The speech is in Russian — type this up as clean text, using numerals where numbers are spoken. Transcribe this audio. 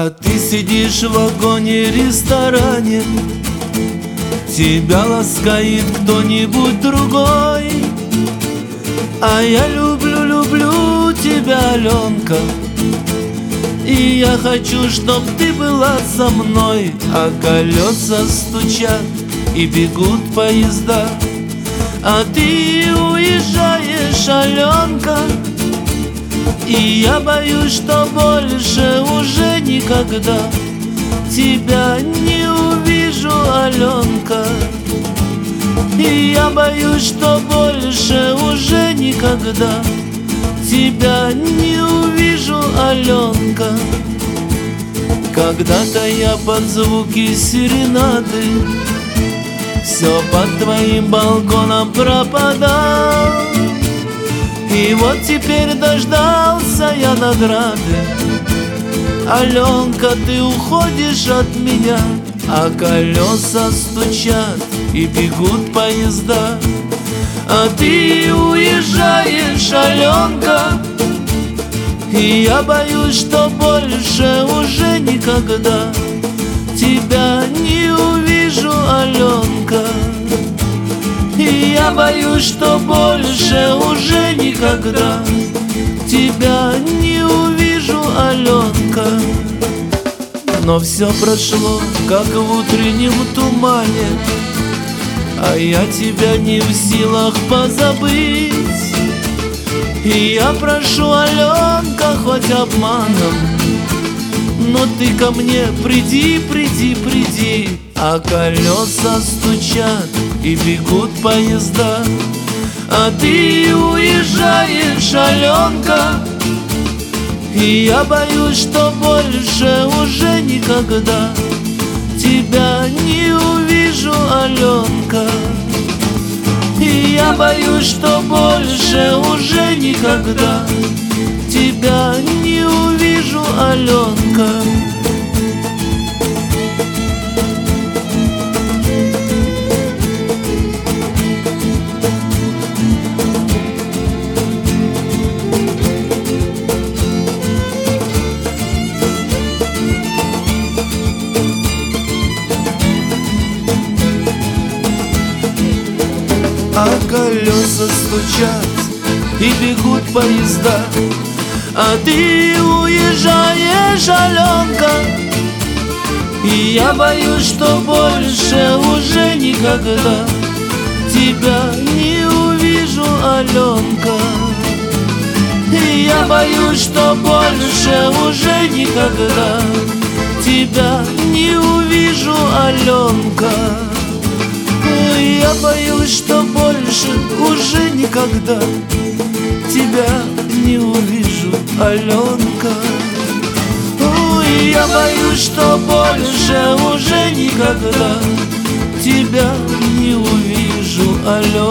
А ты сидишь в вагоне-ресторане, тебя ласкает кто-нибудь другой. А я люблю, люблю тебя, Аленка, и я хочу, чтоб ты была со мной. А колеса стучат и бегут поезда, а ты уезжаешь, Аленка. И я боюсь, что больше уже никогда тебя не увижу, Аленка. И я боюсь, что больше уже никогда тебя не увижу, Аленка. Когда-то я под звуки серенады все под твоим балконом пропадал, и вот теперь дождался я награды. Аленка, ты уходишь от меня, а колеса стучат и бегут поезда, а ты уезжаешь, Аленка. И я боюсь, что больше уже никогда тебя не увижу, Аленка. И я боюсь, что больше уже никогда тебя не увижу, Аленка. Но все прошло, как в утреннем тумане, а я тебя не в силах позабыть. И я прошу, Аленка, хоть обманом, но ты ко мне приди, приди, приди. А колеса стучат и бегут поезда, а ты уезжаешь, Аленка. И я боюсь, что больше уже никогда тебя не увижу, Аленка. И я боюсь, что больше уже никогда тебя не увижу, Аленка. А колеса стучат и бегут поезда, а ты уезжаешь, Аленка. И я боюсь, что больше уже никогда тебя не увижу, Аленка. И я боюсь, что больше уже никогда тебя не увижу, Аленка. Я боюсь, что больше уже никогда тебя не увижу, Аленка. Ой, я боюсь, что больше уже никогда тебя не увижу, Аленка.